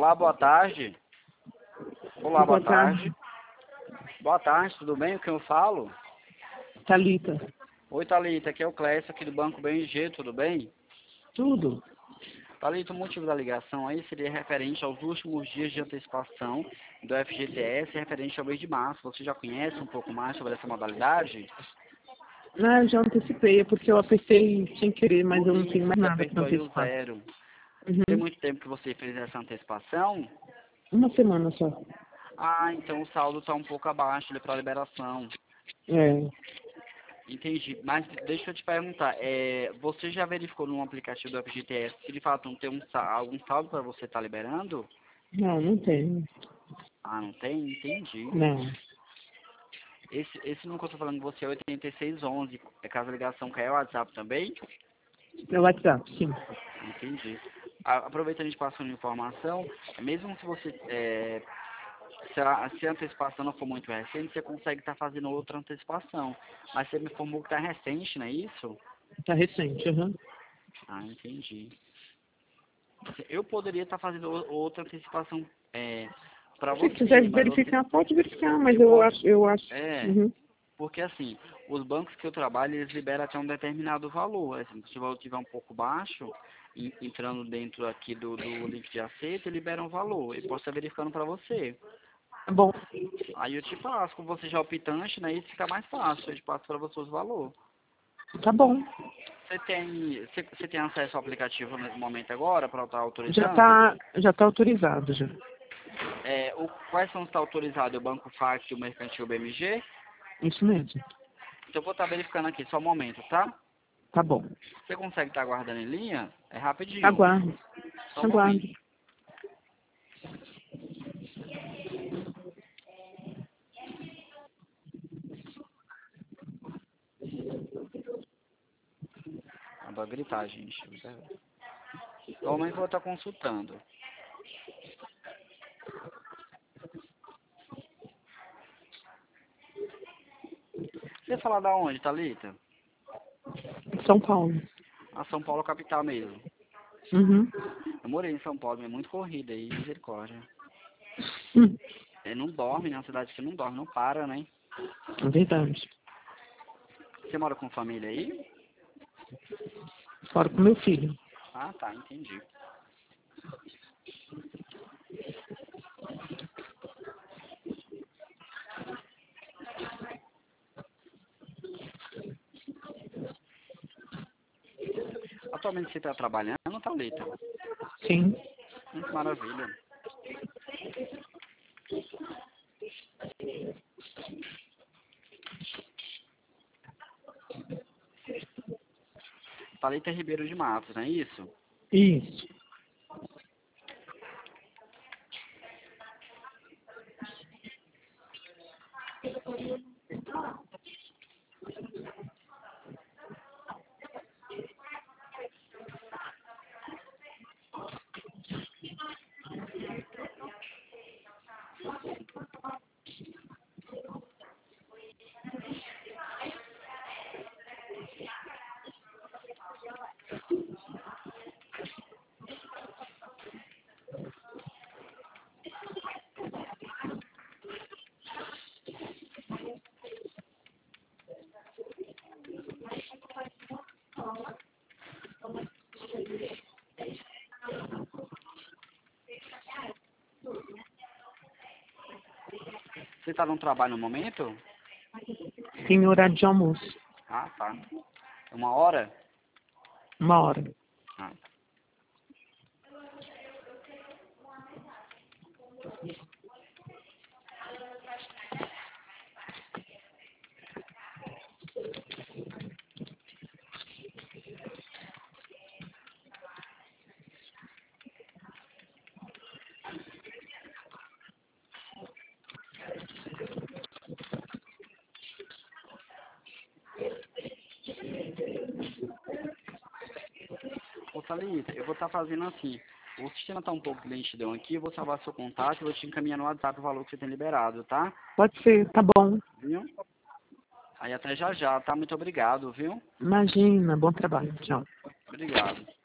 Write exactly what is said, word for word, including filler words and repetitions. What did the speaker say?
Olá, boa tarde. Olá, boa, Boa tarde. tarde. Boa tarde, tudo bem? O que eu falo? Thalita. Oi, Thalita, aqui é o Clécio, aqui do Banco B M G, tudo bem? Tudo. Thalita, o motivo da ligação aí seria referente aos últimos dias de antecipação do F G T S referente ao mês de março. Você já conhece um pouco mais sobre essa modalidade? Ah, eu já antecipei, é porque eu apertei sem querer, mas O eu não link tenho mais você nada para apertou aí o antecipar. zero. Tem Uhum. muito tempo que você fez essa antecipação? Uma semana só. Ah, então o saldo está um pouco abaixo para a liberação. É. Entendi. Mas deixa eu te perguntar, é, você já verificou no aplicativo do F G T S se de fato não tem um, sa- algum saldo para você estar liberando? Não, não tenho. Ah, não tem? Entendi. Não. Esse, esse número que eu tô falando de você é oitenta e seis onze. É caso a ligação cair, é o WhatsApp também? É o WhatsApp, sim. Entendi. A- Aproveitando a gente passando informação, mesmo se você é, se a, se a antecipação não for muito recente, você consegue estar fazendo outra antecipação. Mas você me informou que está recente, não é isso? Tá recente, aham. Ah, entendi. Eu poderia estar fazendo o- outra antecipação é, para Se quiser você, mas você, verificar, pode verificar, mas eu eu posso, acho, eu acho. é, Uhum. porque assim, os bancos que eu trabalho, eles liberam até um determinado valor. Assim, se o valor estiver um pouco baixo, en- entrando dentro aqui do, do link de aceito, eles liberam o valor. Eu posso estar verificando para você. Tá bom. Aí eu te passo, como você já é optante, né, isso fica mais fácil, eu te passo para você os valores. Tá bom. Você tem, você, você tem acesso ao aplicativo nesse momento agora, para estar Já autorizando? tá, já tá autorizado, já. É, o, quais são os que estão autorizados? O Banco Fácil e o Mercantil B M G? Isso mesmo. Então eu vou estar verificando aqui, só um momento, tá? Tá bom. Você consegue estar aguardando em linha? É rapidinho. Aguardo. Só um Aguardo. momento. Ah, vai gritar, gente. Só um momento que eu vou estar consultando. Você fala da onde, Thalita? São Paulo. A São Paulo capital mesmo. Uhum. Eu morei em São Paulo, mas é muito corrida aí, misericórdia. Hum. É, não dorme, né? Uma cidade que não dorme, não para, né? É verdade. Você mora com família aí? Fora com meu filho. Ah, tá, entendi. Atualmente você está trabalhando, Thalita? Sim. Muito maravilha. Thalita Ribeiro de Matos, não é isso? Isso. Você está no trabalho no momento? Tem horário de almoço. Ah, tá. Uma hora? Uma hora. Ah. Ô, Thalita, eu vou estar fazendo assim. O sistema está um pouco de lentidão aqui, eu vou salvar seu contato e vou te encaminhar no WhatsApp o valor que você tem liberado, tá? Pode ser, tá bom. Viu? Aí até já já, tá? Muito obrigado, viu? Imagina, bom trabalho. Tchau. Obrigado.